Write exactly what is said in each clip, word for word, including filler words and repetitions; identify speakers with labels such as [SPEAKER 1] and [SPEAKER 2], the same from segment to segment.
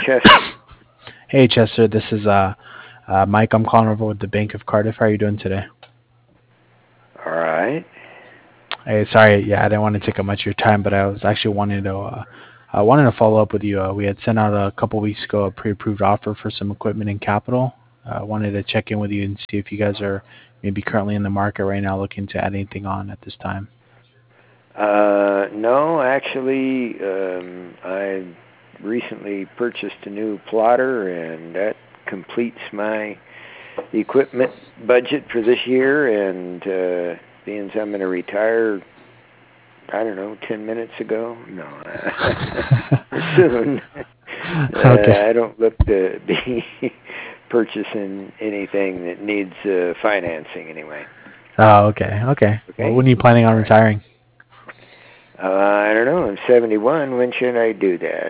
[SPEAKER 1] Chester.
[SPEAKER 2] Hey Chester, this is uh, uh Mike. I'm calling over with the Bank of Cardiff. How are you doing today?
[SPEAKER 1] All right.
[SPEAKER 2] Hey, sorry, yeah, I didn't want to take up much of your time, but I was actually wanting to uh, I wanted to follow up with you. Uh, we had sent out a couple weeks ago a pre-approved offer for some equipment and capital. I uh, wanted to check in with you and see if you guys are maybe currently in the market right now looking to add anything on at this time.
[SPEAKER 1] Uh, no, actually, um, I recently purchased a new plotter, and that completes my equipment budget for this year. And uh, being as I'm going to retire, I don't know, ten minutes ago. No, or soon.
[SPEAKER 2] Okay.
[SPEAKER 1] uh, I don't look to be purchasing anything that needs uh, financing anyway.
[SPEAKER 2] Oh, okay, okay. Well,
[SPEAKER 1] Okay.
[SPEAKER 2] when are you planning on
[SPEAKER 1] All right.
[SPEAKER 2] retiring?
[SPEAKER 1] Uh, I don't know. I'm seventy-one. When should I do that?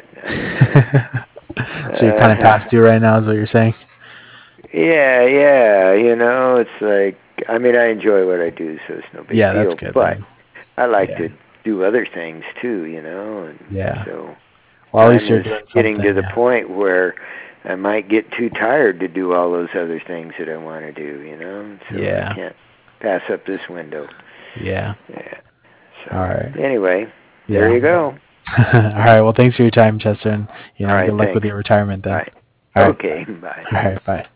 [SPEAKER 2] So you're kind of
[SPEAKER 1] Uh,
[SPEAKER 2] past due right now, is what you're saying?
[SPEAKER 1] yeah, yeah. You know, it's like, I mean, I enjoy what I do, so it's no big
[SPEAKER 2] Yeah, that's
[SPEAKER 1] deal.
[SPEAKER 2] good
[SPEAKER 1] But
[SPEAKER 2] then.
[SPEAKER 1] I like
[SPEAKER 2] Yeah,
[SPEAKER 1] to do other things too, you know. And
[SPEAKER 2] yeah.
[SPEAKER 1] so
[SPEAKER 2] Well, at least
[SPEAKER 1] time
[SPEAKER 2] you're
[SPEAKER 1] is
[SPEAKER 2] doing
[SPEAKER 1] getting to
[SPEAKER 2] something.
[SPEAKER 1] the
[SPEAKER 2] Yeah.
[SPEAKER 1] point where I might get too tired to do all those other things that I want to do, you know. So I
[SPEAKER 2] Yeah.
[SPEAKER 1] can't pass up this window.
[SPEAKER 2] Yeah.
[SPEAKER 1] Yeah.
[SPEAKER 2] All
[SPEAKER 1] So
[SPEAKER 2] right.
[SPEAKER 1] anyway, there
[SPEAKER 2] Yeah.
[SPEAKER 1] you
[SPEAKER 2] Well,
[SPEAKER 1] go.
[SPEAKER 2] all right. Well, thanks for your time, Chester, and you
[SPEAKER 1] All
[SPEAKER 2] know,
[SPEAKER 1] right.
[SPEAKER 2] good luck with
[SPEAKER 1] Thanks.
[SPEAKER 2] your retirement then.
[SPEAKER 1] Bye.
[SPEAKER 2] All right.
[SPEAKER 1] Okay. Bye.
[SPEAKER 2] All right. Bye.